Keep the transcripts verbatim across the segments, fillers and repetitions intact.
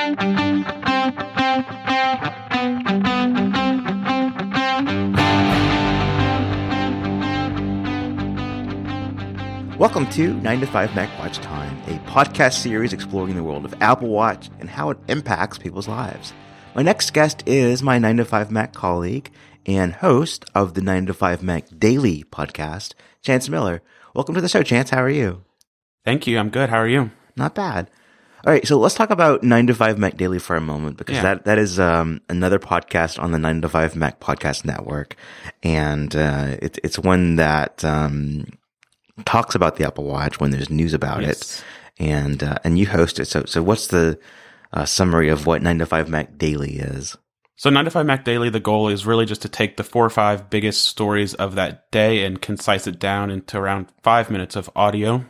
Welcome to nine to five Mac Watch Time, a podcast series exploring the world of Apple Watch and how it impacts people's lives. My next guest is my nine to five Mac colleague and host of the nine to five Mac Daily podcast, Chance Miller. Welcome to the show, Chance. How are you? Thank you. I'm good. How are you? Not bad. All right, so let's talk about nine to five Mac Daily for a moment, because Yeah. that, that is um, another podcast on the nine to five Mac Podcast Network, and uh, it, it's one that um, talks about the Apple Watch when there's news about Yes. it, and uh, and you host it. So so what's the uh, summary of what nine to five Mac Daily is? So nine to five Mac Daily, the goal is really just to take the four or five biggest stories of that day and concise it down into around five minutes of audio.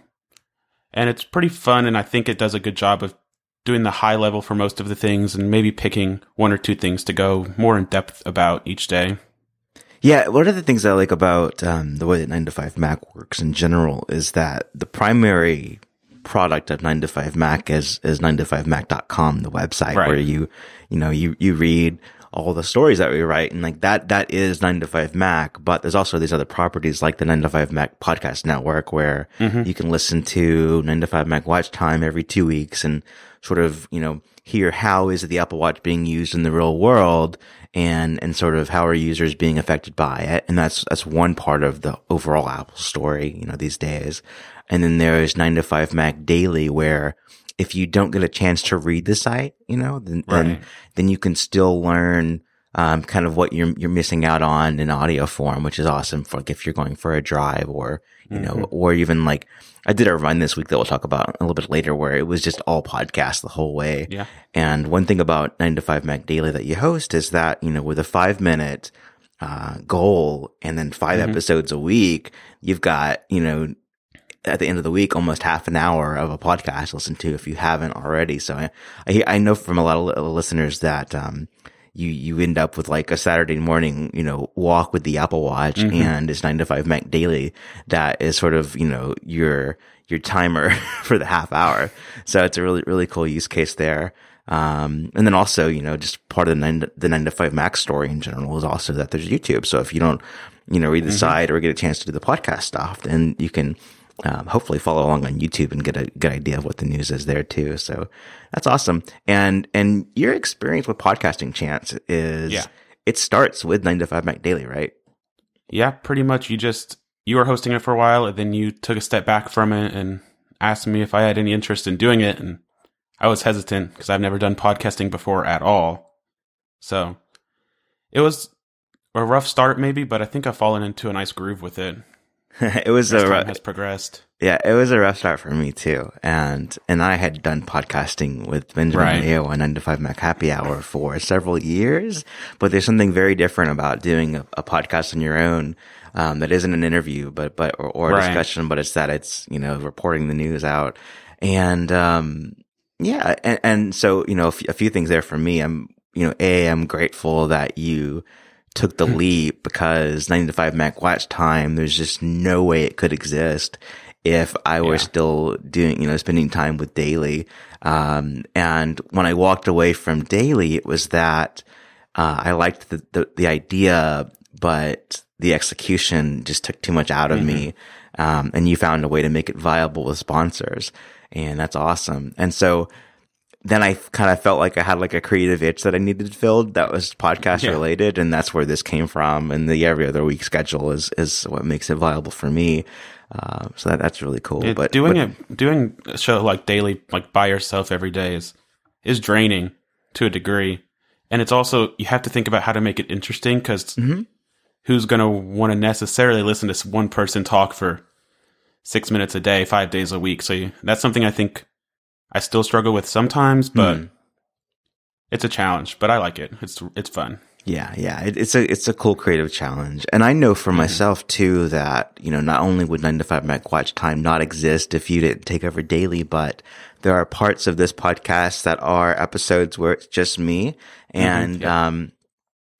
And it's pretty fun, and I think it does a good job of doing the high level for most of the things and maybe picking one or two things to go more in depth about each day. Yeah, one of the things I like about um, the way that nine to five Mac works in general is that the primary product of nine to five Mac is is nine to five mac dot com, the website Right. where you you know you you read all the stories that we write, and like that that is nine to five Mac. But there's also these other properties like the nine to five Mac Podcast Network, where Mm-hmm. you can listen to nine to five Mac Watch Time every two weeks and sort of you know hear how is the Apple Watch being used in the real world, and and sort of how are users being affected by it. And that's that's one part of the overall Apple story, you know, these days. And then there's nine to five Mac Daily, where if you don't get a chance to read the site, you know, then then, Right. then you can still learn um kind of what you're you're missing out on in audio form, which is awesome for like if you're going for a drive, or you know, Mhm. or even like I did a run this week that we'll talk about a little bit later, where it was just all podcasts the whole way. Yeah. And one thing about nine to five Mac Daily that you host is that, you know, with a five minute uh goal and then five Mhm. episodes a week, you've got, you know, at the end of the week, almost half an hour of a podcast to listen to if you haven't already. So I, I, I know from a lot of li- listeners that, um, you, you end up with like a Saturday morning, you know, walk with the Apple Watch, Mhm. and it's nine to five Mac Daily. That is sort of, you know, your, your timer for the half hour. So it's a really, really cool use case there. Um, and then also, you know, just part of the nine, the nine to five Mac story in general is also that there's YouTube. So if you don't, you know, read the Mhm. site or get a chance to do the podcast stuff, then you can, Um, hopefully follow along on YouTube and get a good idea of what the news is there too. So that's awesome. And, and your experience with podcasting, Chance, is Yeah. it starts with nine to five Mac Daily, right? Yeah, pretty much. You just, you were hosting it for a while, and then you took a step back from it and asked me if I had any interest in doing it. And I was hesitant because I've never done podcasting before at all. So it was a rough start maybe, but I think I've fallen into a nice groove with it it was as a, time ru- has progressed. yeah, it was a rough start for me too. And, and I had done podcasting with Benjamin Right. Mayo on nine to five Mac Happy Hour for several years, but there's something very different about doing a, a podcast on your own. Um, that isn't an interview, but, but, or, or a Right. discussion, but it's that it's, you know, reporting the news out. And, um, yeah. And, and so, you know, a few, a few things there for me. I'm, you know, A, I'm grateful that you took the leap, because nine to five Mac Watch Time, there's just no way it could exist if I were Yeah. still doing, you know, spending time with Daily. Um, and when I walked away from Daily, it was that, uh, I liked the, the, the idea, but the execution just took too much out of Mhm. me. Um, and you found a way to make it viable with sponsors, and that's awesome. And so then I kind of felt like I had like a creative itch that I needed filled that was podcast Yeah. related. And that's where this came from. And the every other week schedule is, is what makes it viable for me. Uh, so that, that's really cool. It- but doing but, it, doing a show like daily, like by yourself every day is, is draining to a degree. And it's also, you have to think about how to make it interesting, because Mhm. who's going to want to necessarily listen to one person talk for six minutes a day, five days a week. So you, that's something I think I still struggle with sometimes, but Mhm. it's a challenge, but I like it. It's, it's fun. Yeah, yeah, it, it's a it's a cool creative challenge, and I know for Mm-hmm. myself too that you know not only would nine to five Mac Watch Time not exist if you didn't take over Daily, but there are parts of this podcast that are episodes where it's just me, and yeah. um,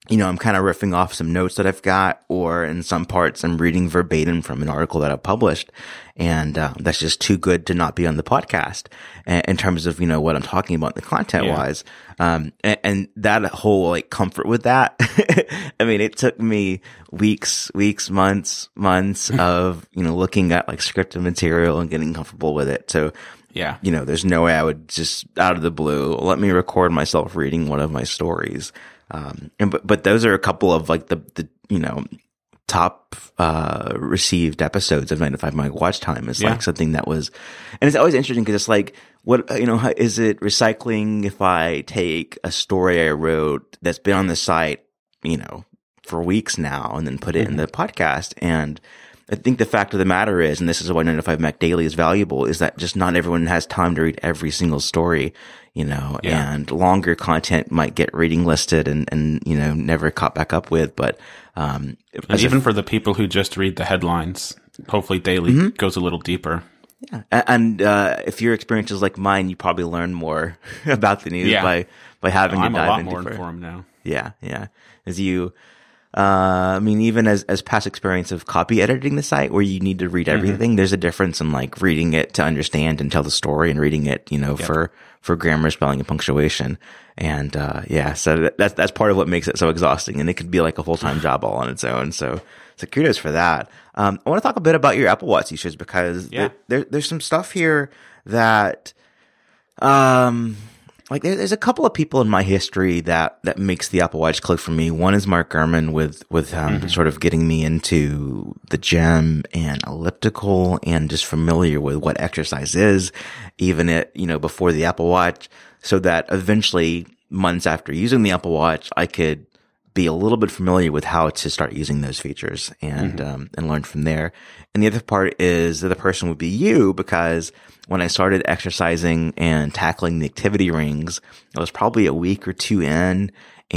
you know, I'm kind of riffing off some notes that I've got, or in some parts I'm reading verbatim from an article that I published. And, uh, that's just too good to not be on the podcast in terms of, you know, what I'm talking about, the content yeah. wise. Um, and, and that whole like comfort with that. I mean, it took me weeks, weeks, months, months of, you know, looking at like scripted material and getting comfortable with it. So, yeah, you know, there's no way I would just out of the blue, let me record myself reading one of my stories. Um, and, but, but those are a couple of like the, the, you know, top, uh, received episodes of nine to five Mike Watch Time is yeah. like something that was, and it's always interesting because it's like, what, you know, is it recycling if I take a story I wrote that's been on the site, you know, for weeks now and then put it mm-hmm. in the podcast? And I think the fact of the matter is, and this is why nine to five Mac Daily is valuable, is that just not everyone has time to read every single story, you know, yeah. and longer content might get reading listed and, and, you know, never caught back up with. But, um, and even a, for the people who just read the headlines, hopefully Daily mm-hmm. goes a little deeper. Yeah. And, uh, if your experience is like mine, you probably learn more about the news yeah. by, by having no, to I'm dive a lot into more it. informed now. Yeah. Yeah. As you, Uh, I mean, even as, as past experience of copy editing the site where you need to read everything, mm-hmm. there's a difference in like reading it to understand and tell the story and reading it, you know, yep. for, for grammar, spelling, and punctuation. And, uh, yeah, so that's, that's part of what makes it so exhausting. And it could be like a full-time job all on its own. So, so kudos for that. Um, I want to talk a bit about your Apple Watch features because yeah. there, there, there's some stuff here that, um, like there's a couple of people in my history that, that makes the Apple Watch click for me. One is Mark Gurman with, with, um, mm-hmm. sort of getting me into the gym and elliptical and just familiar with what exercise is, even it, you know, before the Apple Watch, so that eventually months after using the Apple Watch, I could be a little bit familiar with how to start using those features and, mm-hmm. um, and learn from there. And the other part is that the person would be you, because when I started exercising and tackling the activity rings, I was probably a week or two in.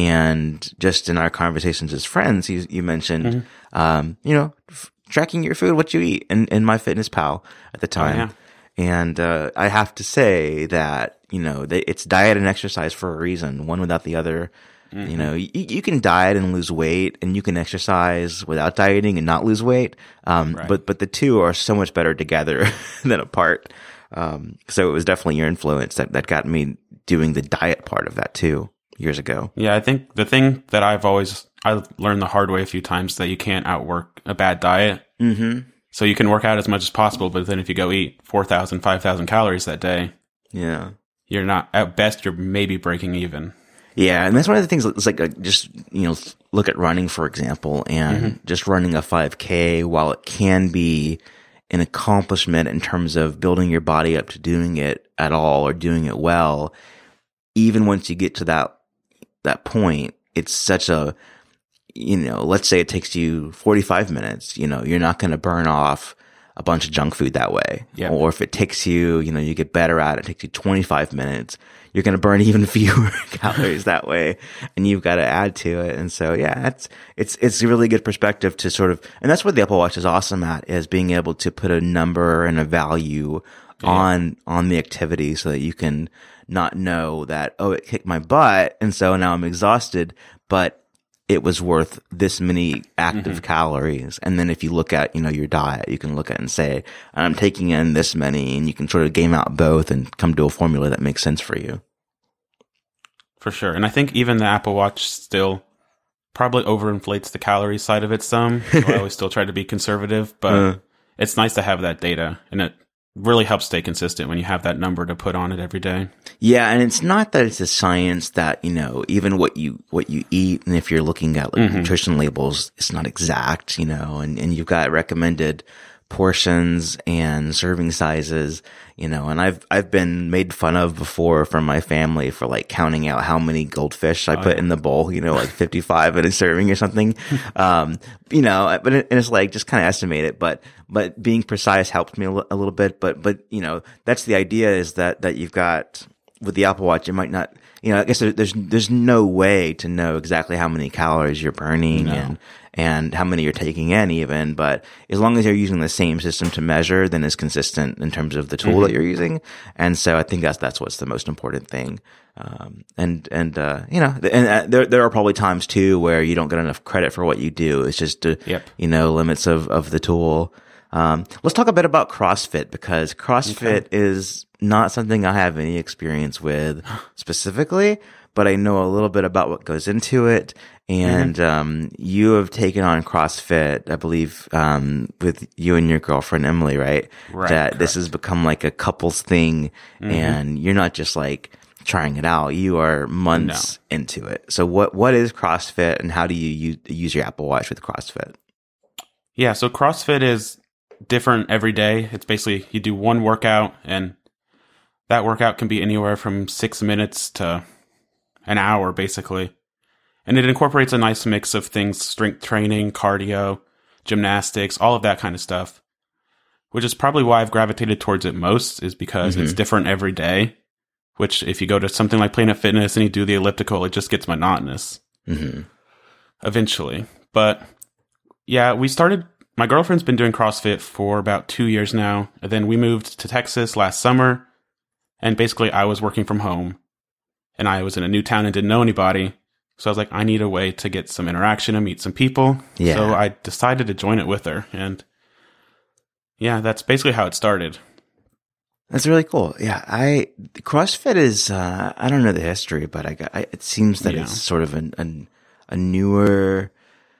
And just in our conversations as friends, you, you mentioned, mm-hmm. um, you know, f- tracking your food, what you eat in, in MyFitnessPal at the time. Oh, yeah. And, uh, I have to say that, you know, they, it's diet and exercise for a reason, one without the other. Mm-hmm. You know, you, you can diet and lose weight, and you can exercise without dieting and not lose weight. Um, right. but, but the two are so much better together than apart. Um, so it was definitely your influence that, that got me doing the diet part of that too years ago. Yeah. I think the thing that I've always, I learned the hard way a few times that you can't outwork a bad diet. Mm-hmm. So you can work out as much as possible, but then if you go eat four thousand, five thousand calories that day, yeah, you're not, at best, you're maybe breaking even. Yeah, and that's one of the things. It's like a, just you know, look at running for example, and mm-hmm. just running a five K. While it can be an accomplishment in terms of building your body up to doing it at all or doing it well, even once you get to that that point, it's such a, you know, let's say it takes you forty-five minutes. You know, you're not going to burn off a bunch of junk food that way. Yeah. Or if it takes you, you know, you get better at it, it takes you twenty-five minutes. You're going to burn even fewer calories that way, and you've got to add to it. And so, yeah, it's, it's, it's a really good perspective to sort of, and that's what the Apple Watch is awesome at, is being able to put a number and a value yeah. on, on the activity so that you can not know that, oh, it kicked my butt, and so now I'm exhausted, but it was worth this many active mm-hmm. calories. And then if you look at, you know, your diet, you can look at it and say, I'm taking in this many, and you can sort of game out both and come to a formula that makes sense for you. For sure. And I think even the Apple Watch still probably overinflates the calorie side of it some. So I always still try to be conservative, but uh, it's nice to have that data, and it really helps stay consistent when you have that number to put on it every day. Yeah, and it's not that it's a science that, you know, even what you what you eat, and if you're looking at like mm-hmm. nutrition labels, it's not exact, you know, and, and you've got recommended portions and serving sizes, you know, and I've I've been made fun of before from my family for like counting out how many goldfish I oh, put yeah. in the bowl, you know, like fifty-five in a serving or something. um, you know, but it, and it's like just kind of estimate it, but but being precise helped me a, l- a little bit. But but you know, that's the idea, is that that you've got with the Apple Watch, you might not, you know, I guess there, there's there's no way to know exactly how many calories you're burning, no. and and how many you're taking in even. But as long as you're using the same system to measure, then it's consistent in terms of the tool mm-hmm. that you're using. And so I think that's, that's what's the most important thing. Um, and, and, uh, you know, and uh, there, there are probably times too where you don't get enough credit for what you do. It's just, uh, yep. you know, limits of, of the tool. Um, let's talk a bit about CrossFit, because CrossFit okay. is not something I have any experience with specifically, but I know a little bit about what goes into it. And, mm-hmm. um, you have taken on CrossFit, I believe, um, with you and your girlfriend, Emily, right? Right. That correct. This has become like a couples thing, mm-hmm. and you're not just like trying it out. You are months no. into it. So what, what is CrossFit, and how do you use, use your Apple Watch with CrossFit? Yeah. So CrossFit is different every day. It's basically you do one workout, and that workout can be anywhere from six minutes to an hour, basically. And it incorporates a nice mix of things: strength training, cardio, gymnastics, all of that kind of stuff, which is probably why I've gravitated towards it most, is because mm-hmm. it's different every day, which if you go to something like Planet Fitness and you do the elliptical, it just gets monotonous mm-hmm. eventually. But yeah, we started, my girlfriend's been doing CrossFit for about two years now. And then we moved to Texas last summer, and basically I was working from home, and I was in a new town and didn't know anybody. So I was like, I need a way to get some interaction and meet some people. Yeah. So I decided to join it with her. And yeah, that's basically how it started. That's really cool. Yeah. I, CrossFit is, uh, I don't know the history, but I got, I, it seems that yeah. it's sort of an, an, a newer,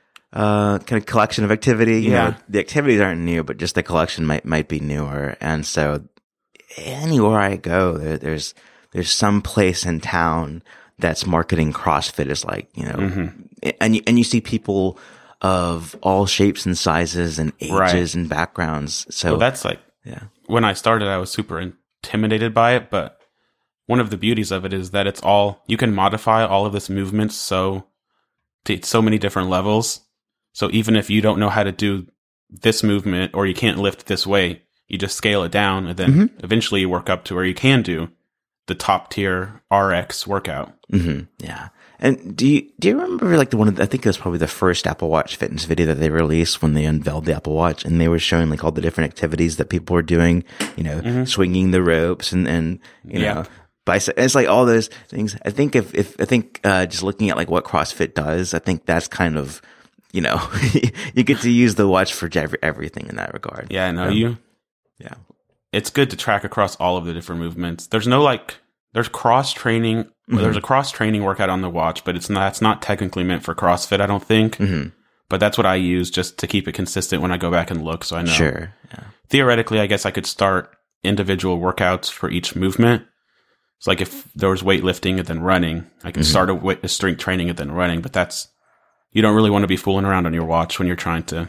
uh, kind of collection of activity. You yeah. know, the activities aren't new, but just the collection might, might be newer. And so anywhere I go, there, there's, there's some place in town that's marketing CrossFit as like, you know, mm-hmm. and you, and you see people of all shapes and sizes and ages right. and backgrounds. So well, that's like, yeah. When I started, I was super intimidated by it, but one of the beauties of it is that it's all, you can modify all of this movement so to so many different levels. So even if you don't know how to do this movement, or you can't lift this weight, you just scale it down, and then mm-hmm. eventually you work up to where you can do the top tier R X workout. Mm-hmm. Yeah. And do you, do you remember like the one of the, I think it was probably the first Apple Watch fitness video that they released when they unveiled the Apple Watch, and they were showing like all the different activities that people were doing, you know, mm-hmm. swinging the ropes and, and, you yeah. know, bicep. It's like all those things. I think if, if, I think, uh, just looking at like what CrossFit does, I think that's kind of, you know, you get to use the watch for every, everything in that regard. Yeah, no, um, you, yeah. It's good to track across all of the different movements. There's no like, there's cross training. Mm-hmm. Well, there's a cross training workout on the watch, but it's not, it's not technically meant for CrossFit, I don't think. Mm-hmm. But that's what I use just to keep it consistent when I go back and look. So I know. Sure. Yeah. Theoretically, I guess I could start individual workouts for each movement. It's like if there was weightlifting and then running, I can mm-hmm. start a, weight, a strength training and then running. But that's, you don't really want to be fooling around on your watch when you're trying to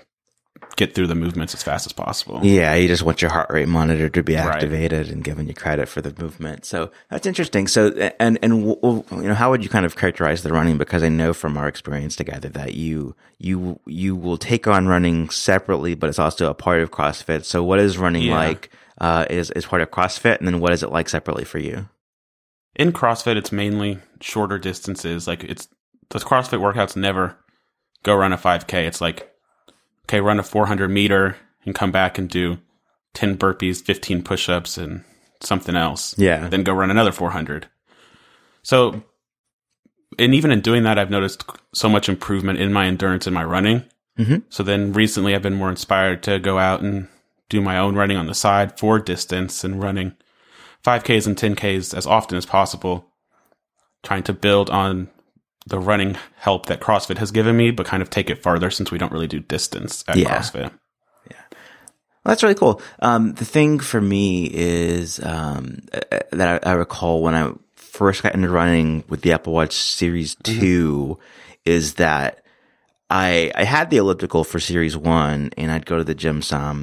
get through the movements as fast as possible. Yeah, you just want your heart rate monitor to be activated right. and giving you credit for the movement. So that's interesting. So, and, and, you know, how would you kind of characterize the running? Because I know from our experience together that you, you, you will take on running separately, but it's also a part of CrossFit. So what is running yeah. like, uh, is, is part of CrossFit? And then what is it like separately for you? In CrossFit, it's mainly shorter distances. Like it's, those CrossFit workouts never go run a five K. It's like, okay, run a four hundred meter and come back and do ten burpees, fifteen push-ups, and something else. Yeah. Then go run another four hundred. So, and even in doing that, I've noticed so much improvement in my endurance and my running. Mm-hmm. So then recently I've been more inspired to go out and do my own running on the side for distance and running five Ks and ten Ks as often as possible, trying to build on the running help that CrossFit has given me, but kind of take it farther since we don't really do distance at yeah. CrossFit. Yeah. Well, that's really cool. Um, the thing for me is, um, that I, I recall when I first got into running with the Apple Watch Series mm-hmm. two is that I, I had the elliptical for Series one, and I'd go to the gym some,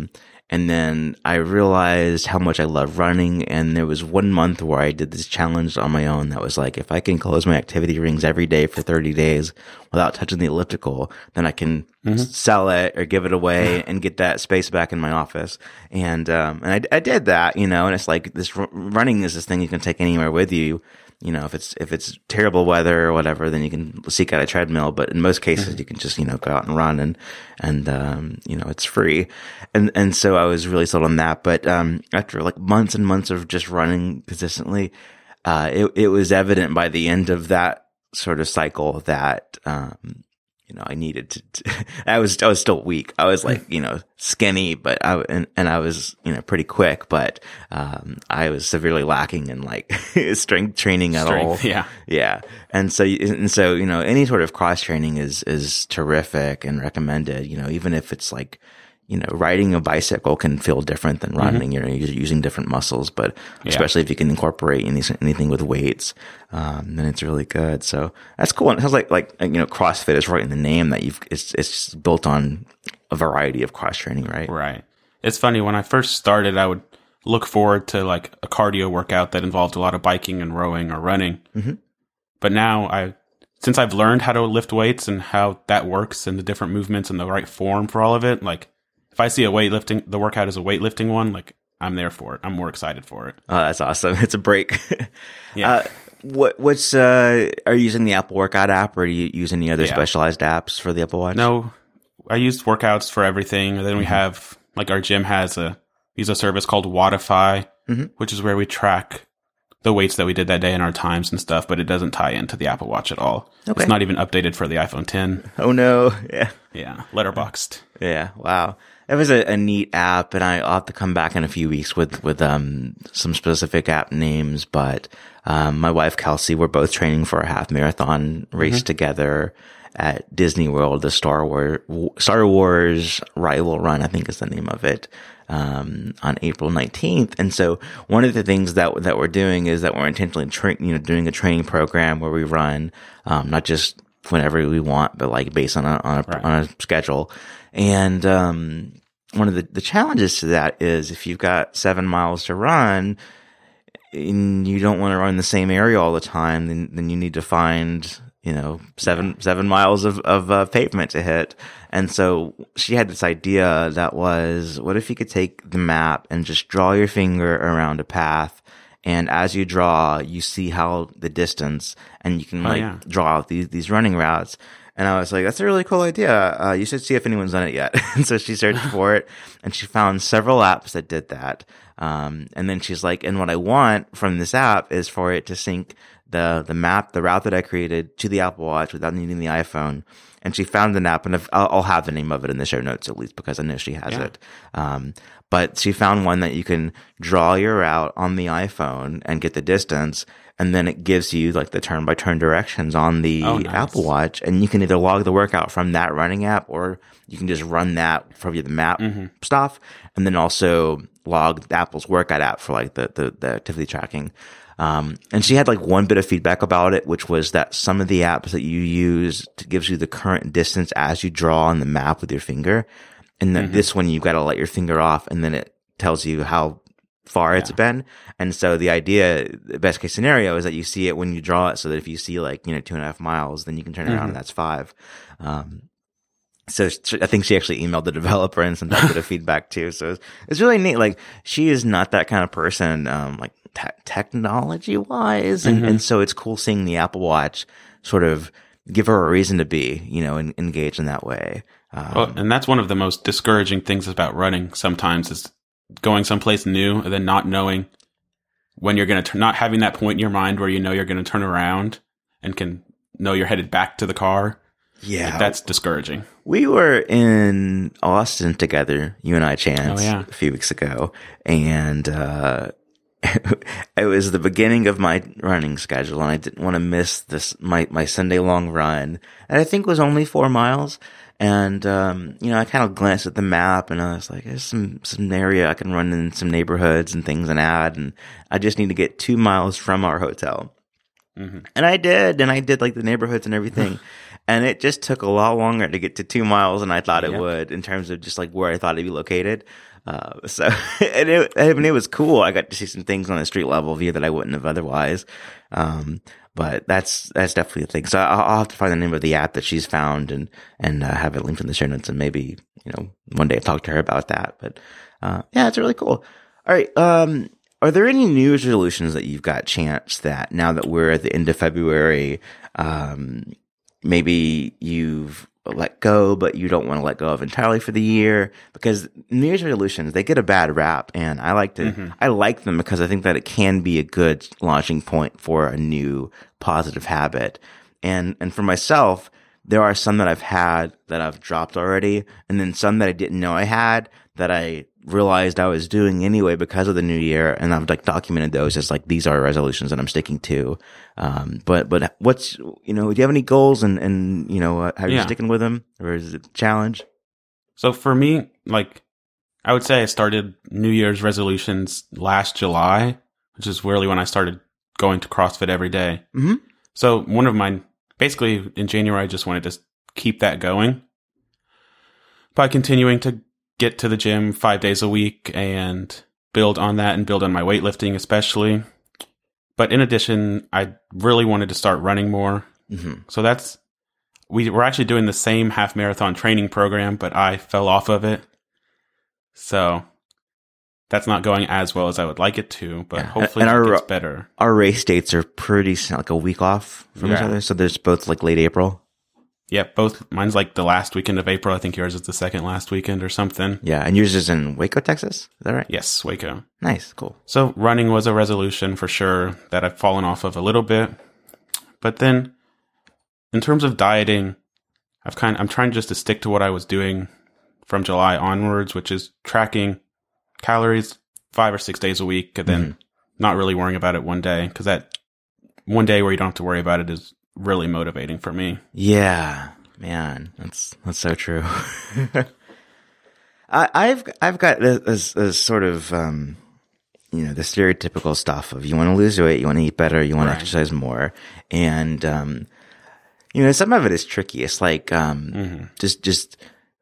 And then I realized how much I love running. And there was one month where I did this challenge on my own that was like, if I can close my activity rings every day for thirty days without touching the elliptical, then I can mm-hmm. sell it or give it away and get that space back in my office. And, um, and I, I did that, you know, and it's like this r- running is this thing you can take anywhere with you. You know, if it's, if it's terrible weather or whatever, then you can seek out a treadmill. But in most cases, mm-hmm. you can just, you know, go out and run and, and, um, you know, it's free. And, and so I was really sold on that. But, um, after like months and months of just running consistently, uh, it, it was evident by the end of that sort of cycle that, um, you know, I needed to, to I was, I was still weak. I was like, you know, skinny, but I, and, and I was, you know, pretty quick, but, um, I was severely lacking in like strength training at Strength, all. Yeah. Yeah. And so, and so, you know, any sort of cross training is, is terrific and recommended, you know, even if it's like, you know, riding a bicycle can feel different than running. Mm-hmm. You know, you're using different muscles, but yeah. especially if you can incorporate any, anything with weights, um, then it's really good. So that's cool. And it sounds like, like, you know, CrossFit is right in the name that you've, it's, it's built on a variety of cross training, right? Right. It's funny. When I first started, I would look forward to like a cardio workout that involved a lot of biking and rowing or running. Mm-hmm. But now I, since I've learned how to lift weights and how that works and the different movements and the right form for all of it, like, if I see a weightlifting, the workout is a weightlifting one, like I'm there for it. I'm more excited for it. Oh, that's awesome. It's a break. Yeah. Uh, what, what's, uh, are you using the Apple Workout app or do you use any other yeah. specialized apps for the Apple Watch? No, I used workouts for everything. And then mm-hmm. we have, like our gym has a, use a service called Wodify, mm-hmm. which is where we track the weights that we did that day and our times and stuff, but it doesn't tie into the Apple Watch at all. Okay. It's not even updated for the iPhone ten. Oh no. Yeah. Yeah. Letterboxed. Yeah. Wow. It was a, a neat app, and I, I'll have to come back in a few weeks with, with, um, some specific app names, but, um, my wife, Kelsey, we're both training for a half marathon race mm-hmm. together at Disney World, the Star Wars, Star Wars Rival Run, I think is the name of it, um, on April nineteenth. And so one of the things that, that we're doing is that we're intentionally tra- you know, doing a training program where we run, um, not just whenever we want, but like based on a, on a, right. on a schedule. And, um, one of the, the challenges to that is if you've got seven miles to run and you don't want to run the same area all the time, then, then you need to find, you know, seven, seven miles of, of, uh, pavement to hit. And so she had this idea that was, what if you could take the map and just draw your finger around a path? And as you draw, you see how the distance, and you can oh, like yeah. draw out these, these running routes. And I was like, that's a really cool idea. Uh, you should see if anyone's done it yet. And so she searched for it and she found several apps that did that. Um, and then she's like, and what I want from this app is for it to sync the, the map, the route that I created to the Apple Watch without needing the iPhone. And she found an app, and if, I'll, I'll have the name of it in the show notes at least because I know she has yeah. it. Um, but she found one that you can draw your route on the iPhone and get the distance. And then it gives you like the turn by turn directions on the oh, nice. Apple Watch. And you can either log the workout from that running app, or you can just run that from the map mm-hmm. stuff. And then also log Apple's workout app for like the, the, the activity tracking. Um, and she had like one bit of feedback about it, which was that some of the apps that you use to gives you the current distance as you draw on the map with your finger. And then mm-hmm. this one, you've got to let your finger off, and then it tells you how far yeah. it's been. And so the idea, the best case scenario is that you see it when you draw it, so that if you see like, you know, two and a half miles, then you can turn mm-hmm. around and that's five. Um, so I think she actually emailed the developer and sent that bit of feedback too. So it's, it's really neat. Like, she is not that kind of person, um, like te- technology wise. And, mm-hmm. and so it's cool seeing the Apple Watch sort of give her a reason to be, you know, and engage in that way. Um, well, and that's one of the most discouraging things about running sometimes is going someplace new and then not knowing when you're going to turn, not having that point in your mind where you know you're going to turn around and can know you're headed back to the car. Yeah. Like, that's discouraging. We were in Austin together, you and I, Chance, oh, yeah. a few weeks ago. And, uh, it was the beginning of my running schedule, and I didn't want to miss this, my, my Sunday long run. And I think it was only four miles. And, um, you know, I kind of glanced at the map and I was like, there's some, some area I can run in some neighborhoods and things and add. And I just need to get two miles from our hotel. Mm-hmm. And I did, and I did like the neighborhoods and everything. And it just took a lot longer to get to two miles than I thought it Yep. would in terms of just like where I thought it'd be located. Uh, so, and it, I mean, it was cool. I got to see some things on the street level view that I wouldn't have otherwise. Um, but that's, that's definitely a thing. So I'll, I'll have to find the name of the app that she's found and, and, uh, have it linked in the show notes and maybe, you know, one day I'll talk to her about that. But, uh, yeah, it's really cool. All right. Um, are there any New Year's resolutions that you've got chance that now that we're at the end of February, um, maybe you've let go, but you don't want to let go of entirely for the year? Because New Year's resolutions, they get a bad rap, and I like to, mm-hmm. I like them because I think that it can be a good launching point for a new positive habit. And, and for myself, there are some that I've had that I've dropped already, and then some that I didn't know I had that I realized I was doing anyway because of the new year. And I've like documented those as like, these are resolutions that I'm sticking to. Um, but, but what's, you know, do you have any goals and, and, you know, how are you yeah. sticking with them, or is it a challenge? So for me, like, I would say I started New Year's resolutions last July, which is really when I started going to CrossFit every day. Mm-hmm. So one of mine, basically in January, I just wanted to keep that going by continuing to get to the gym five days a week and build on that and build on my weightlifting especially. But in addition, I really wanted to start running more. Mm-hmm. So that's, we were actually doing the same half marathon training program, but I fell off of it. So that's not going as well as I would like it to, but yeah. hopefully and it our, gets better. Our race dates are pretty, like a week off from yeah. each other. So there's both like late April. Yeah, both. Mine's like the last weekend of April. I think yours is the second last weekend or something. Yeah, and yours is in Waco, Texas? Is that right? Yes, Waco. Nice, cool. So running was a resolution for sure that I've fallen off of a little bit. But then in terms of dieting, I've kind of, I'm trying just to stick to what I was doing from July onwards, which is tracking calories five or six days a week, and then mm-hmm. not really worrying about it one day, because that one day where you don't have to worry about it is really motivating for me. Yeah, man, that's that's so true. I, I've I've got this, this sort of um, you know, the stereotypical stuff of you want to lose weight, you want to eat better, you want right. to exercise more, and um, you know, some of it is tricky. It's like um, mm-hmm. just just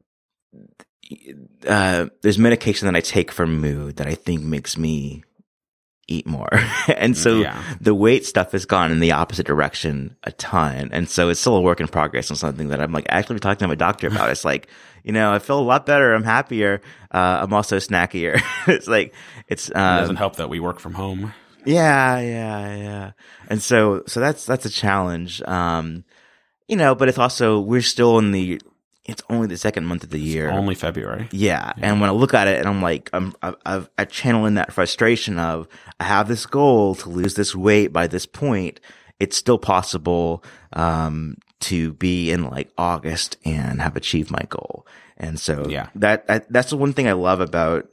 uh, there's medication that I take for mood that I think makes me eat more. And so yeah. the weight stuff has gone in the opposite direction a ton. And so it's still a work in progress and something that I'm like actually talking to my doctor about. It's like, you know, I feel a lot better. I'm happier. Uh, I'm also snackier. It's like, it's, um, it doesn't help that we work from home. Yeah, yeah, yeah. And so, so that's, that's a challenge. Um, you know, but it's also, we're still in the, it's only the second month of the year. It's only February. Yeah. yeah. And when I look at it and I'm like, I'm, I've, I've, I channel in that frustration of, I have this goal to lose this weight by this point. It's still possible, um, to be in like August and have achieved my goal. And so yeah. that, that, that's the one thing I love about,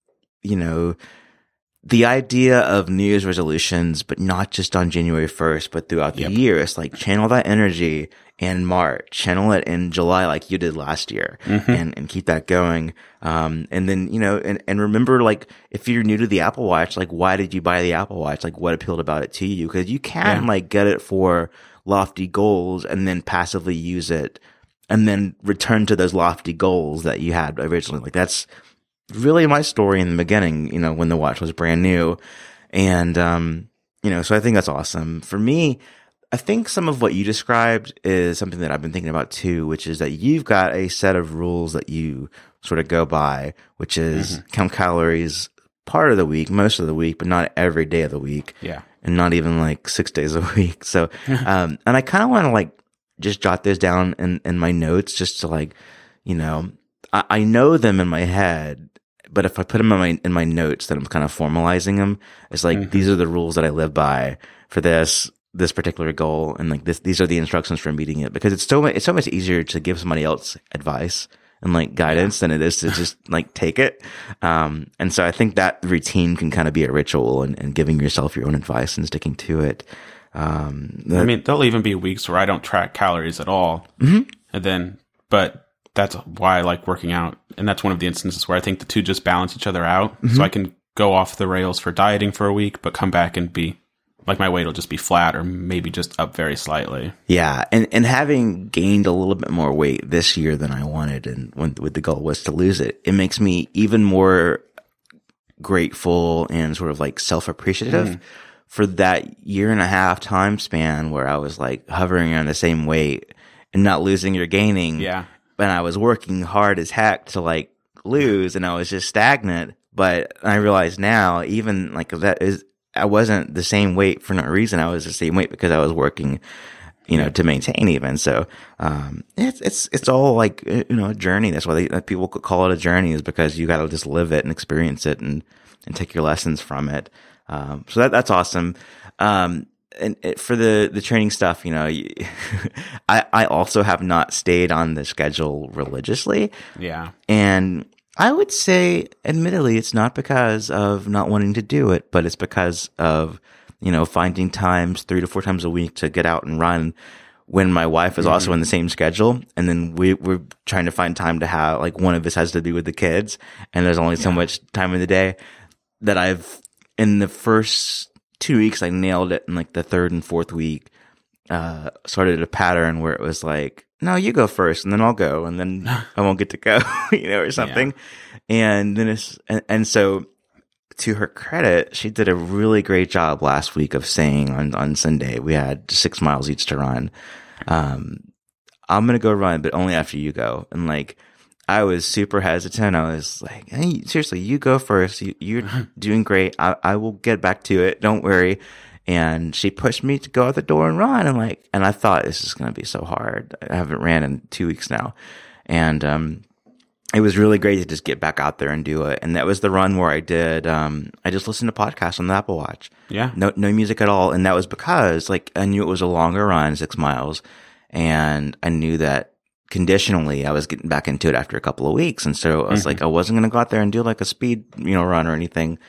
you know, the idea of New Year's resolutions, but not just on January first, but throughout the yep. year. It's like channel that energy in March, channel it in July like you did last year, mm-hmm. and, and keep that going. Um, and then, you know, and, and remember, like, if you're new to the Apple Watch, like, why did you buy the Apple Watch? Like, what appealed about it to you? Because you can, yeah. like, get it for lofty goals and then passively use it and then return to those lofty goals that you had originally. Like, that's really my story in the beginning, you know, when the watch was brand new. And, um, you know, so I think that's awesome. For me, I think some of what you described is something that I've been thinking about too, which is that you've got a set of rules that you sort of go by, which is mm-hmm. count calories part of the week, most of the week, but not every day of the week. Yeah. And not even like six days a week. So, um, and I kind of want to like just jot those down in, in my notes just to like, you know, I, I know them in my head, but if I put them in my, in my notes, then I'm kind of formalizing them. It's like, mm-hmm. these are the rules that I live by for this, this particular goal. And like this, these are the instructions for meeting it, because it's so much, it's so much easier to give somebody else advice and like guidance than it is to just like take it. Um, and so I think that routine can kind of be a ritual, and, and giving yourself your own advice and sticking to it. Um, that, I mean, there'll even be weeks where I don't track calories at all. Mm-hmm. And then, but that's why I like working out. And that's one of the instances where I think the two just balance each other out. Mm-hmm. So I can go off the rails for dieting for a week, but come back and be like my weight will just be flat or maybe just up very slightly. Yeah. And, and having gained a little bit more weight this year than I wanted, and when, when the goal was to lose it, it makes me even more grateful and sort of like self-appreciative mm. for that year and a half time span where I was like hovering on the same weight and not losing or gaining. Yeah. And I was working hard as heck to like lose, and I was just stagnant. But I realize now, even like that is, I wasn't the same weight for no reason. I was the same weight because I was working, you know, to maintain even. So, um, it's, it's, it's all like, you know, a journey. That's why they, like, people could call it a journey, is because you got to just live it and experience it and, and take your lessons from it. Um, so that, that's awesome. Um, and it, for the, the training stuff, you know, you, I, I also have not stayed on the schedule religiously. Yeah. And I would say, admittedly, it's not because of not wanting to do it, but it's because of, you know, finding times three to four times a week to get out and run when my wife is mm-hmm. also in the same schedule. And then we, we're trying to find time to have, like, one of us has to be with the kids. And there's only so yeah. much time in the day that I've, in the first two weeks, I nailed it. In like the third and fourth week, uh, started a pattern where it was like, no, you go first and then I'll go and then I won't get to go, you know, or something. Yeah. And then it's, and, and so to her credit, she did a really great job last week of saying on, on Sunday, we had six miles each to run. Um, I'm going to go run, but only after you go. And like, I was super hesitant. I was like, hey, seriously, you go first. You, you're doing great. I, I will get back to it. Don't worry. And she pushed me to go out the door and run. And like, and I thought, this is going to be so hard. I haven't ran in two weeks now. And, um, it was really great to just get back out there and do it. And that was the run where I did, um, I just listened to podcasts on the Apple Watch. Yeah. No, no music at all. And that was because like I knew it was a longer run, six miles. And I knew that conditionally I was getting back into it after a couple of weeks. And so I was mm-hmm. like, I wasn't going to go out there and do like a speed, you know, run or anything.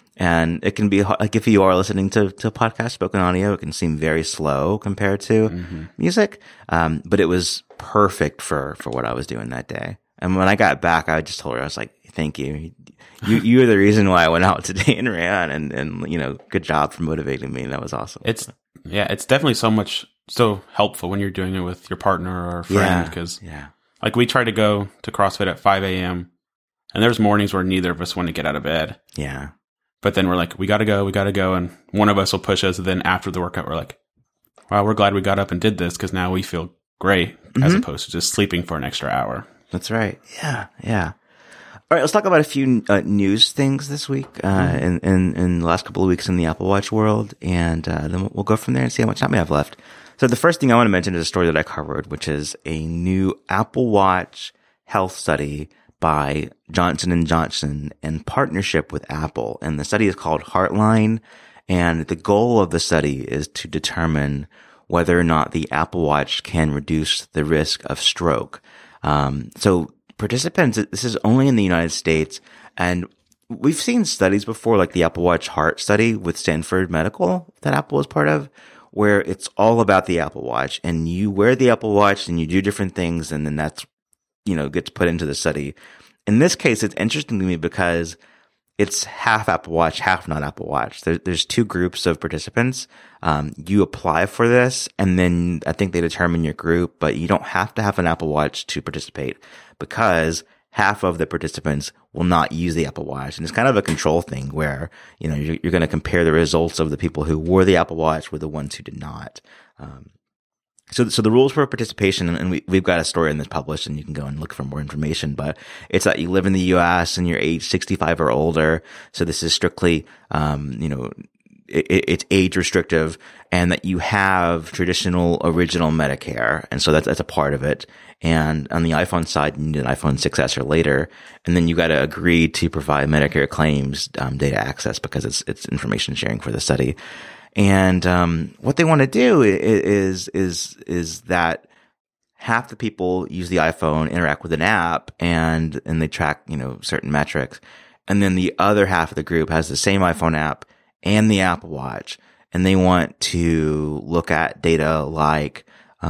And it can be like, if you are listening to, to podcast spoken audio, it can seem very slow compared to mm-hmm. music. Um, but it was perfect for, for what I was doing that day. And when I got back, I just told her, I was like, thank you. You, you are the reason why I went out today and ran, and, and, you know, good job for motivating me. That was awesome. It's, yeah, it's definitely so much, so helpful when you're doing it with your partner or a friend. Yeah, because yeah. like we tried to go to CrossFit at five a.m. and there's mornings where neither of us want to get out of bed. Yeah. But then we're like, we got to go, we got to go. And one of us will push us. And then after the workout, we're like, wow, we're glad we got up and did this because now we feel great mm-hmm. as opposed to just sleeping for an extra hour. That's right. Yeah. Yeah. All right. Let's talk about a few uh, news things this week, uh, mm-hmm. in, in, in the last couple of weeks in the Apple Watch world. And, uh, then we'll go from there and see how much time we have left. So the first thing I want to mention is a story that I covered, which is a new Apple Watch health study by Johnson and Johnson in partnership with Apple. And the study is called Heartline. And the goal of the study is to determine whether or not the Apple Watch can reduce the risk of stroke. Um, so participants, this is only in the United States. And we've seen studies before, like the Apple Watch Heart study with Stanford Medical that Apple is part of, where it's all about the Apple Watch. And you wear the Apple Watch and you do different things, and then that's, you know, gets put into the study. In this case, it's interesting to me because it's half Apple Watch, half not Apple Watch. There, there's two groups of participants. Um, you apply for this, and then I think they determine your group, but you don't have to have an Apple Watch to participate because half of the participants will not use the Apple Watch. And it's kind of a control thing where, you know, you're, you're going to compare the results of the people who wore the Apple Watch with the ones who did not. Um, So, so the rules for participation, and we, we've got a story in this published, and you can go and look for more information, but it's that you live in the U S and you're age sixty-five or older. So this is strictly, um, you know, it, it's age restrictive, and that you have traditional original Medicare. And so that's, that's a part of it. And on the iPhone side, you need an iPhone six S or later. And then you got to agree to provide Medicare claims, um, data access because it's, it's information sharing for the study. And, um, what they want to do is, is, is that half the people use the iPhone, interact with an app, and, and they track, you know, certain metrics. And then the other half of the group has the same iPhone app and the Apple Watch. And they want to look at data like,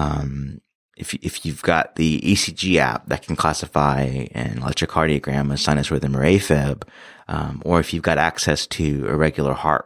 um, if, if you've got the E C G app that can classify an electrocardiogram, a sinus rhythm, or AFib, um, or if you've got access to irregular heart rate,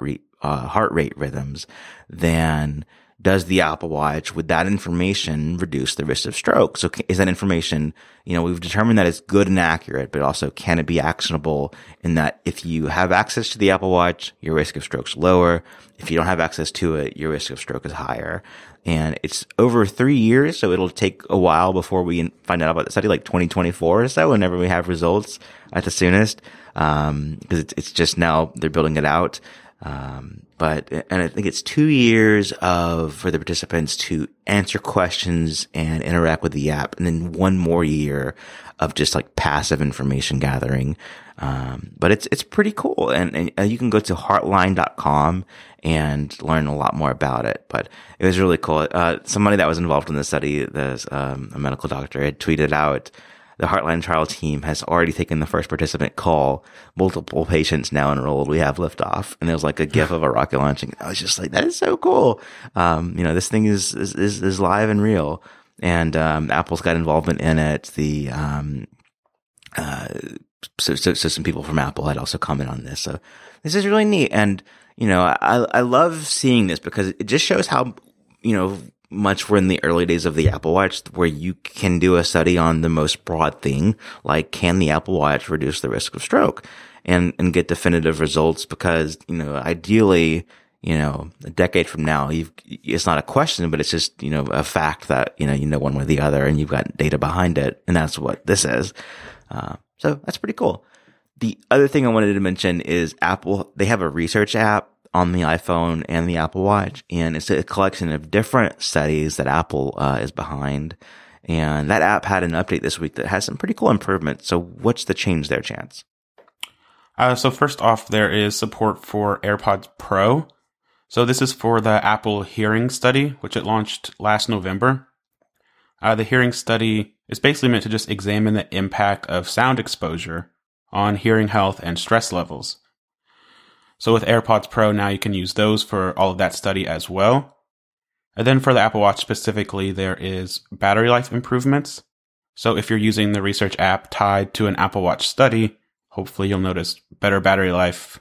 uh, heart rate rhythms, then does the Apple Watch, with that information, reduce the risk of stroke? So is that information, you know, we've determined that it's good and accurate, but also can it be actionable in that if you have access to the Apple Watch, your risk of stroke's lower. If you don't have access to it, your risk of stroke is higher. And it's over three years, so it'll take a while before we find out about the study, like twenty twenty-four or so, whenever we have results at the soonest. Um, because it's, it's just now they're building it out. Um, but, and I think it's two years of, for the participants to answer questions and interact with the app. And then one more year of just like passive information gathering. Um, but it's, it's pretty cool. And, and you can go to heartline dot com and learn a lot more about it. But it was really cool. Uh, somebody that was involved in the study, there's, um, a medical doctor, had tweeted out, the Heartline trial team has already taken the first participant call. Multiple patients now enrolled. We have liftoff. And there was like a gif of a rocket launching. I was just like, that is so cool. Um, you know, this thing is, is, is, is live and real. And, um, Apple's got involvement in it. The, um, uh, so, so, so some people from Apple had also commented on this. So this is really neat. And, you know, I, I love seeing this because it just shows how, you know, much we're in the early days of the Apple Watch, where you can do a study on the most broad thing, like can the Apple Watch reduce the risk of stroke, and, and get definitive results. Because, you know, ideally, you know, a decade from now, you've, it's not a question, but it's just, you know, a fact that, you know, you know one way or the other, and you've got data behind it. And that's what this is. Uh, so that's pretty cool. The other thing I wanted to mention is Apple, they have a research app on the iPhone and the Apple Watch, and it's a collection of different studies that Apple uh, is behind. And that app had an update this week that has some pretty cool improvements. So what's the change there, Chance? Uh, so first off, there is support for AirPods Pro. So this is for the Apple Hearing Study, which it launched last November. Uh, the hearing study is basically meant to just examine the impact of sound exposure on hearing health and stress levels. So with AirPods Pro, now you can use those for all of that study as well. And then for the Apple Watch specifically, there is battery life improvements. So if you're using the research app tied to an Apple Watch study, hopefully you'll notice better battery life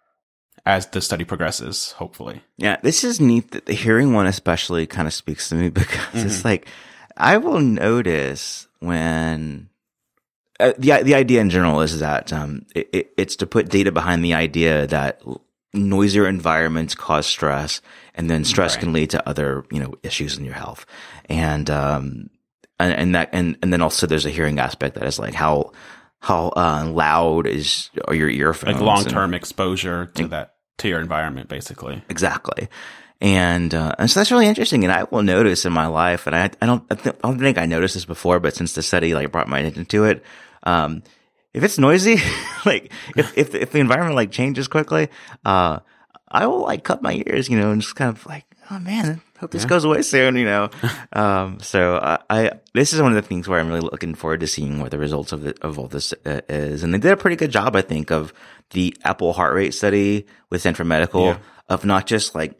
as the study progresses, hopefully. Yeah, this is neat that the hearing one especially kind of speaks to me, because mm-hmm. it's like, I will notice when... Uh, the the idea in general is that um, it, it, it's to put data behind the idea that noisier environments cause stress, and then stress right. can lead to other, you know, issues in your health, and um and, and that and, and then also there's a hearing aspect that is like how how uh, loud is are your earphones, like long term exposure to and, that to your environment, basically. Exactly. And, uh, and so that's really interesting. And I will notice in my life, and I, I don't, I, th- I don't think I noticed this before, but since the study like brought my attention to it, um, if it's noisy, like if, if, if the environment like changes quickly, uh, I will like cut my ears, you know, and just kind of like, oh man, I hope this yeah. goes away soon, you know? um, so uh, I, this is one of the things where I'm really looking forward to seeing what the results of it, of all this uh, is. And they did a pretty good job, I think, of the Apple heart rate study with Centra Medical yeah. of not just like,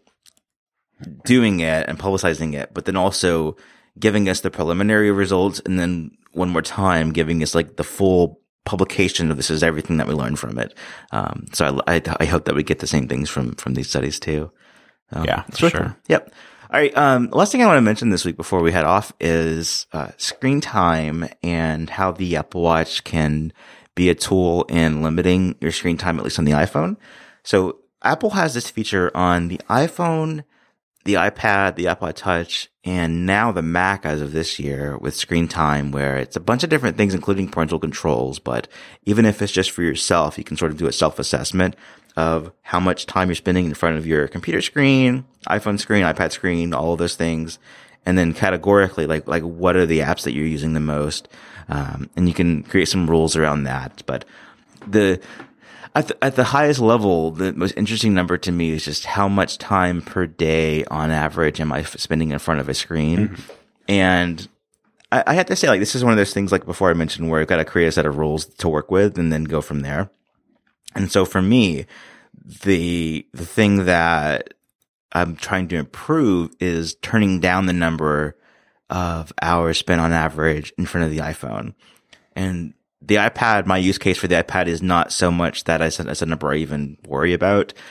doing it and publicizing it, but then also giving us the preliminary results, and then one more time giving us like the full publication of this is everything that we learned from it. Um, so I, I, I hope that we get the same things from, from these studies too. Um, yeah, for sure. Cool. Yep. All right. Um, last thing I want to mention this week before we head off is, uh, screen time and how the Apple Watch can be a tool in limiting your screen time, at least on the iPhone. So Apple has this feature on the iPhone, the iPad, the iPod Touch, and now the Mac as of this year with screen time, where it's a bunch of different things, including parental controls. But even if it's just for yourself, you can sort of do a self-assessment of how much time you're spending in front of your computer screen, iPhone screen, iPad screen, all of those things. And then categorically, like, like what are the apps that you're using the most? Um, and you can create some rules around that. But the, At the, at the highest level, the most interesting number to me is just how much time per day on average am I spending in front of a screen. Mm-hmm. And I, I have to say, like, this is one of those things, like before I mentioned, where I've got to create a set of rules to work with and then go from there. And so for me, the, the thing that I'm trying to improve is turning down the number of hours spent on average in front of the iPhone. And the iPad, my use case for the iPad is not so much that I said, as a number I even worry about.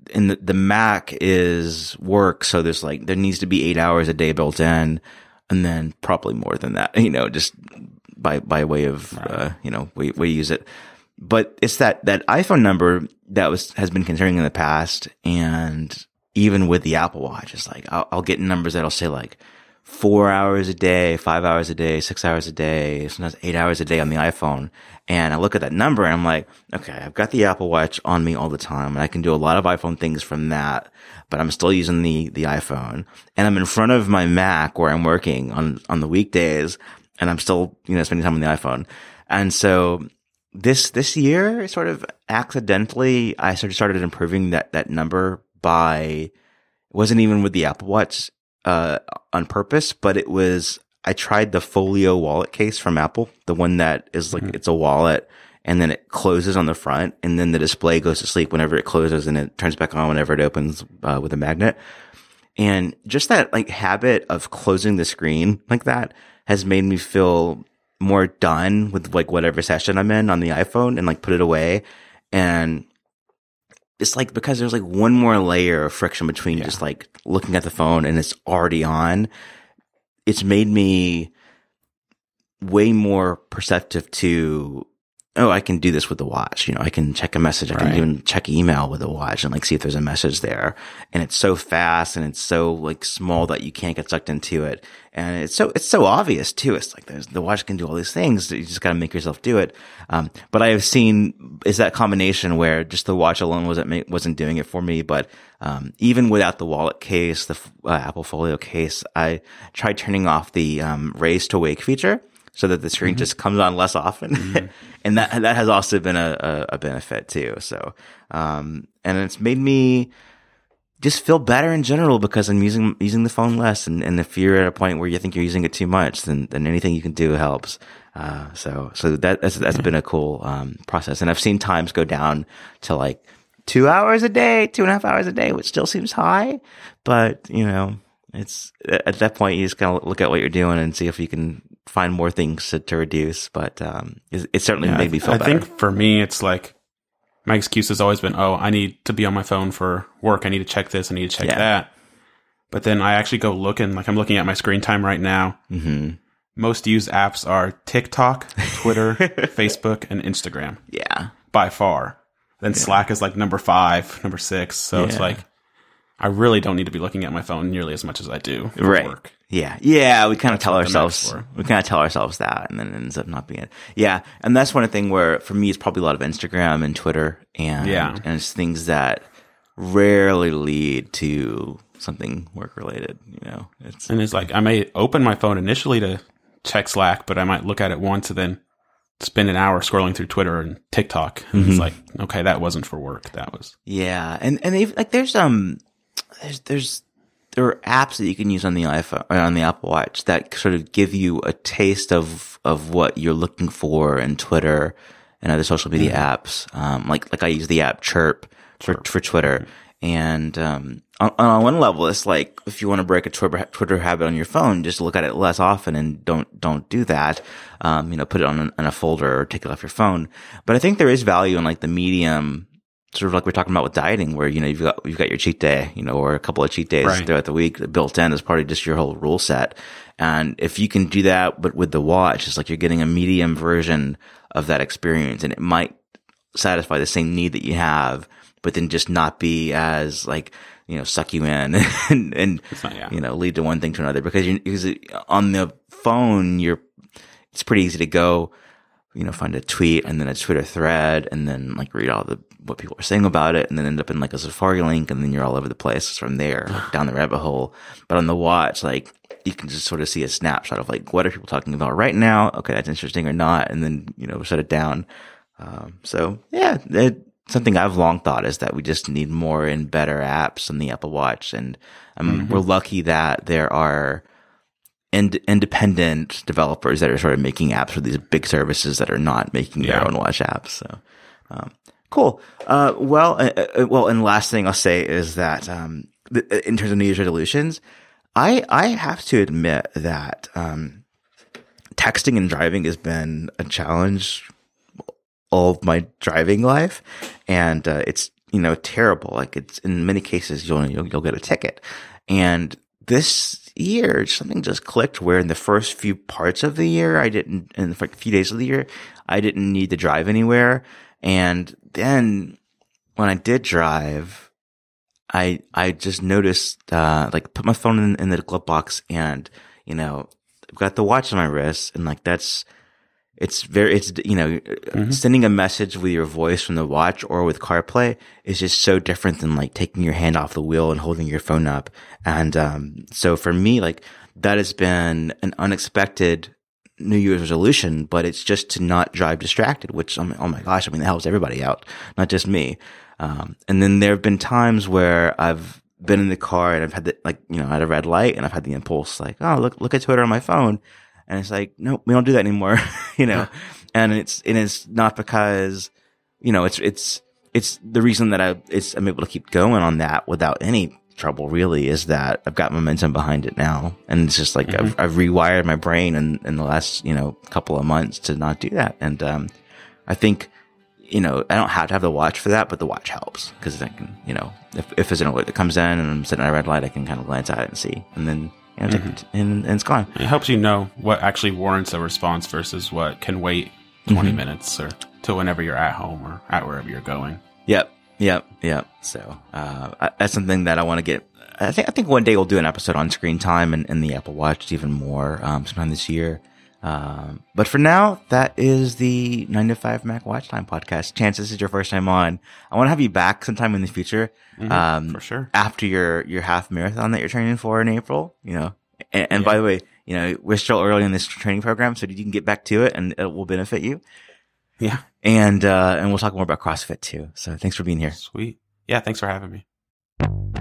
and the, the Mac is work. So there's like, there needs to be eight hours a day built in, and then probably more than that, you know, just by, by way of, right. uh, you know, we, we use it. But it's that, that iPhone number that was, has been concerning in the past. And even with the Apple Watch, it's like, I'll, I'll get numbers that'll say like four hours a day, five hours a day, six hours a day, sometimes eight hours a day on the iPhone. And I look at that number and I'm like, okay, I've got the Apple Watch on me all the time and I can do a lot of iPhone things from that, but I'm still using the, the iPhone, and I'm in front of my Mac where I'm working on, on the weekdays, and I'm still, you know, spending time on the iPhone. And so this, this year, sort of accidentally, I sort of started improving that, that number by, it wasn't even with the Apple Watch, uh, on purpose, but it was, I tried the Folio wallet case from Apple, the one that is like, mm-hmm. it's a wallet and then it closes on the front and then the display goes to sleep whenever it closes and it turns back on whenever it opens, uh, with a magnet. And just that like habit of closing the screen like that has made me feel more done with like whatever session I'm in on the iPhone and like put it away. And it's like, because there's like one more layer of friction between yeah. just like looking at the phone and it's already on. It's made me way more perceptive to, oh, I can do this with the watch. You know, I can check a message. I right. can even check email with the watch and like see if there's a message there. And it's so fast and it's so like small that you can't get sucked into it. And it's so, it's so obvious too. It's like there's, the watch can do all these things. You just got to make yourself do it. Um, but I have seen is that combination where just the watch alone wasn't, wasn't doing it for me. But, um, even without the wallet case, the uh, Apple Folio case, I tried turning off the, um, raise to wake feature so that the screen mm-hmm. just comes on less often. Mm-hmm. And that, that has also been a, a, a benefit too. So, um, and it's made me just feel better in general because I'm using, using the phone less. And, and if you're at a point where you think you're using it too much, then, then anything you can do helps. Uh, so, so that, that's, that's been a cool, um, process. And I've seen times go down to like two hours a day, two and a half hours a day, which still seems high, but you know, it's at that point you just kind of look at what you're doing and see if you can find more things to, to reduce. But, um, it, it certainly yeah, made me feel I better. I think for me, it's like, my excuse has always been, oh, I need to be on my phone for work. I need to check this. I need to check yeah. that. But then I actually go looking, like I'm looking at my screen time right now. Mm-hmm. Most used apps are TikTok, Twitter, Facebook, and Instagram. Yeah. By far. Then yeah. Slack is like number five, number six. So yeah. it's like, I really don't need to be looking at my phone nearly as much as I do for right. work. Yeah. Yeah. We kind of tell ourselves, we kind of tell ourselves that, and then it ends up not being it. Yeah. And that's one thing where for me, it's probably a lot of Instagram and Twitter and, yeah. and it's things that rarely lead to something work related, you know, it's, and it's like, I may open my phone initially to check Slack, but I might look at it once and then spend an hour scrolling through Twitter and TikTok. And mm-hmm. it's like, okay, that wasn't for work. That was. Yeah. And, and they've, like, there's, um, there's, there's, there are apps that you can use on the iPhone or on the Apple Watch that sort of give you a taste of, of what you're looking for in Twitter and other social media mm-hmm. apps. Um, like, like I use the app Chirp for, Chirp. for Twitter. Mm-hmm. And, um, on, on one level, it's like, if you want to break a Twitter, Twitter habit on your phone, just look at it less often and don't, don't do that. Um, you know, put it on, on a folder or take it off your phone. But I think there is value in like the medium, sort of like we're talking about with dieting, where, you know, you've got, you've got your cheat day, you know, or a couple of cheat days right. throughout the week built in as part of just your whole rule set. And if you can do that, but with the watch, it's like you're getting a medium version of that experience, and it might satisfy the same need that you have, but then just not be as like, you know, suck you in and, and not, yeah. you know, lead to one thing to another. Because you, because on the phone, you're, it's pretty easy to go, you know, find a tweet and then a Twitter thread and then like read all the, what people are saying about it and then end up in like a Safari link and then you're all over the place from there, like down the rabbit hole. But on the watch, like, you can just sort of see a snapshot of like, what are people talking about right now? Okay, that's interesting or not. And then, you know, shut it down. Um, so yeah, it, something I've long thought is that we just need more and better apps on the Apple Watch. And um, mm-hmm. we're lucky that there are ind- independent developers that are sort of making apps for these big services that are not making yeah. their own watch apps. So, um, cool. Uh, well, uh, uh, well, and last thing I'll say is that, um, th- in terms of New Year's resolutions, I, I have to admit that, um, texting and driving has been a challenge all of my driving life. And, uh, it's, you know, terrible. Like it's in many cases you'll you'll, you'll get a ticket. And this year, something just clicked where in the first few parts of the year, I didn't, in the few days of the year, I didn't need to drive anywhere. And then when I did drive, I, I just noticed, uh, like put my phone in, in the glove box and, you know, I've got the watch on my wrist and like that's, it's very, it's, you know, mm-hmm. sending a message with your voice from the watch or with CarPlay is just so different than like taking your hand off the wheel and holding your phone up. And, um, so for me, like that has been an unexpected New Year's resolution, but it's just to not drive distracted, which, I'm, oh my gosh, I mean, that helps everybody out, not just me. Um, and then there have been times where I've been in the car and I've had the, like, you know, at a red light and I've had the impulse like, oh, look, look at Twitter on my phone. And it's like, no, we don't do that anymore, you know, and it's, and it's not because, you know, it's, it's, it's the reason that I, it's, I'm able to keep going on that without any trouble really is that I've got momentum behind it now. And it's just like, mm-hmm. I've, I've rewired my brain in, in the last, you know, couple of months to not do that. And, um, I think, you know, I don't have to have the watch for that, but the watch helps because I can, you know, if, if there's an alert that comes in and I'm sitting at a red light, I can kind of glance at it and see, and then, you know, mm-hmm. take it, and, and it's gone. It helps you know what actually warrants a response versus what can wait twenty mm-hmm. minutes or till whenever you're at home or at wherever you're going. Yep. Yep. Yep. So, uh, I, that's something that I want to get. I think, I think one day we'll do an episode on screen time and, and the Apple Watch even more, um, sometime this year. Um, but for now, that is the nine to five Mac Watch Time podcast. Chance, this is your first time on. I want to have you back sometime in the future. Mm-hmm, um, for sure. After your, your half marathon that you're training for in April, you know, and, and yeah. by the way, you know, we're still early in this training program, so you can get back to it and it will benefit you. Yeah. And, uh, and we'll talk more about CrossFit too. So thanks for being here. Sweet. Yeah. Thanks for having me.